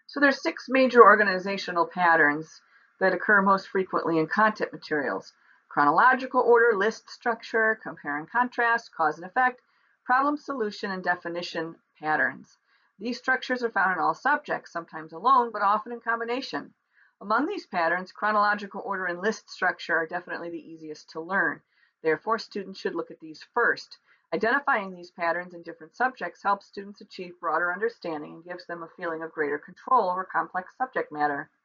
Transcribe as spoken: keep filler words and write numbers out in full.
So there's six major organizational patterns that occur most frequently in content materials: chronological order, list structure, compare and contrast, cause and effect, problem solution, and definition patterns. These structures are found in all subjects, sometimes alone, but often in combination. Among these patterns, chronological order and list structure are definitely the easiest to learn. Therefore, students should look at these first. Identifying these patterns in different subjects helps students achieve broader understanding and gives them a feeling of greater control over complex subject matter.